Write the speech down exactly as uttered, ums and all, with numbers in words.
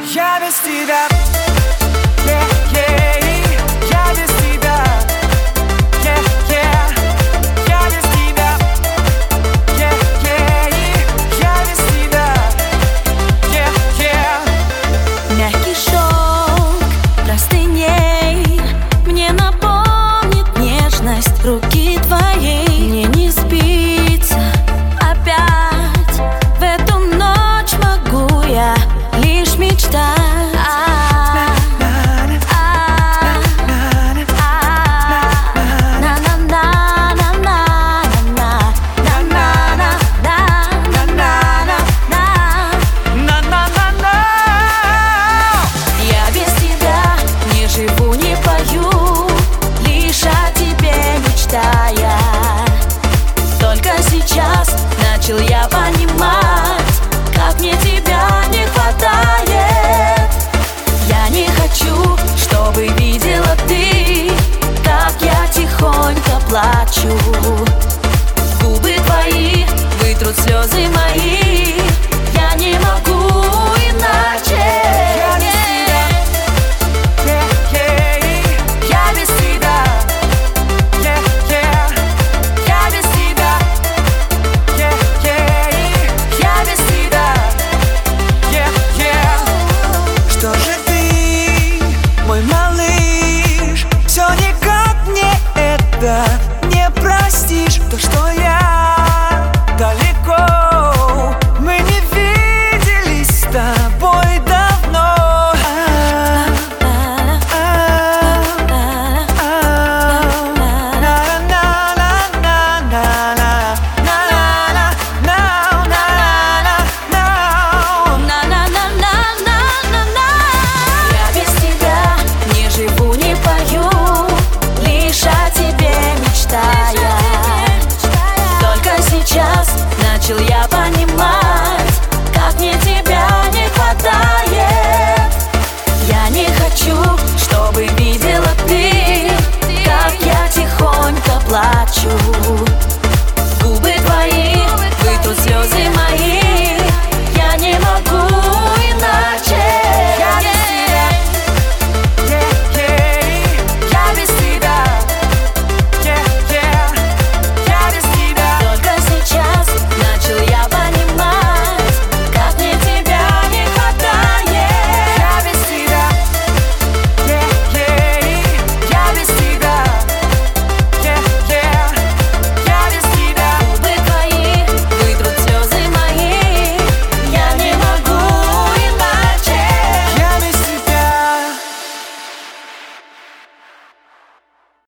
Я без тебя, yeah, yeah. Я без тебя, yeah, yeah. Я без тебя, yeah, yeah. Я без тебя, yeah, yeah. Мягкий шелк простыней мне напомнит нежность руки твоей. Мне не спится опять, в эту ночь могу я лишь мечтать. Начал я понимать, как мне тебя не хватает. Я не хочу, чтобы видела ты, как я тихонько плачу. Губы твои вытрут слезы мои, я не могу иначе. Не простишь то, что я далеко. Мы не виделись с тобой давно. Я без тебя не живу, не пою, лишь о тебе мечтая. Только сейчас начал я понимать, как мне тебя не хватает. Я не хочу, чтобы видела ты, как я тихонько плачу.